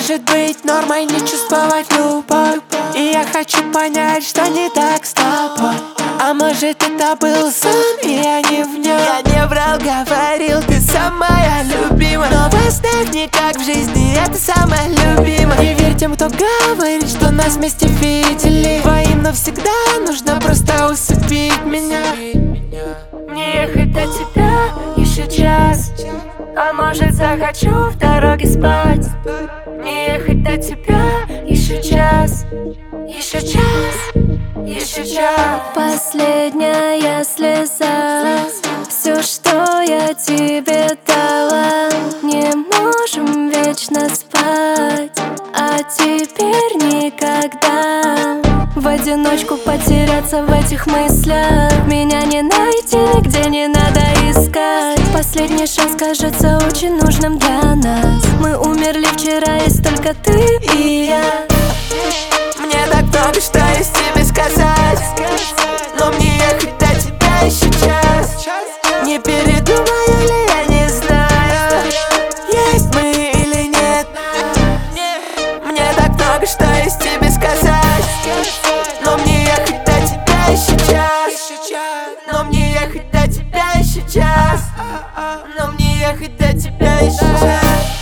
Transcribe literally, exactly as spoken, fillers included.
может быть нормой не чувствовать любовь? И я хочу понять, что не так с тобой. А может это был сон, и я не в нем. Я не врал, говорил, ты самая любимая. Но поставь не как в жизни, это самая любимая. Не верь тем, кто говорит, что нас вместе видели. Твоим навсегда нужно просто усыпить меня. Не ехать до тебя еще час, а может захочу в дороге спать. Не ехать до тебя еще час, еще час, еще час. Последняя слеза, все, что я тебе дала. Не можем вечно спать, а теперь никогда. В одиночку потеряться в этих мыслях. Меня не найти нигде, не надо искать. Последний шанс кажется очень нужным для нас. Мы умерли вчера, есть только ты и я. Мне так много, что есть тебе сказать, но мне ехать до тебя еще час. Не передумаю ли я, не знаю, есть мы или нет. Мне так много, что есть тебе сказать, но мне ехать до тебя еще час. Но мне ехать до тебя еще час. Но мне ехать до тебя еще час.